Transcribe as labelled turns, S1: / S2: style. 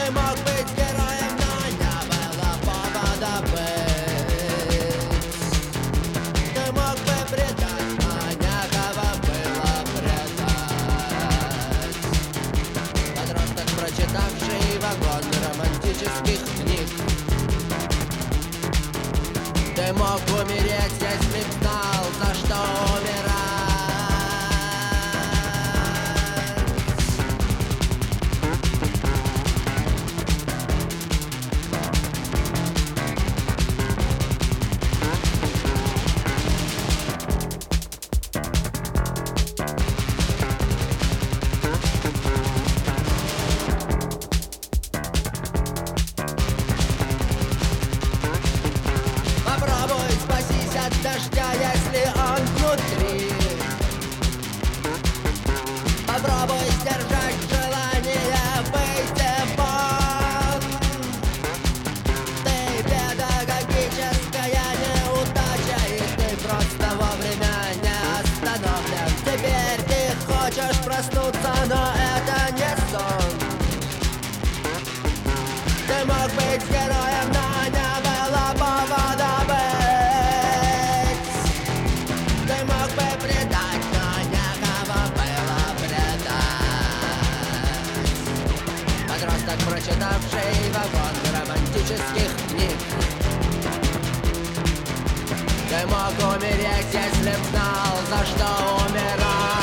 S1: мог быть героем, но не было повода быть. Ты мог бы предать, но некого было предать. Подросток, прочитавший вагон романтических книг. Ты мог умереть, если б знал, за что умирать. Попробуй спасись от дождя, если он внутри. Попробуй сдержать желание выйти вон. Ты педагогическая неудача, и ты просто вовремя не остановлен. Теперь ты хочешь проснуться, но это не сон. Ты мог быть героем, но не было повода быть. Ты мог бы предать, но некого было предать. Подросток, прочитавший вагон романтических книг. Ты мог умереть, если б знал, за что умирать.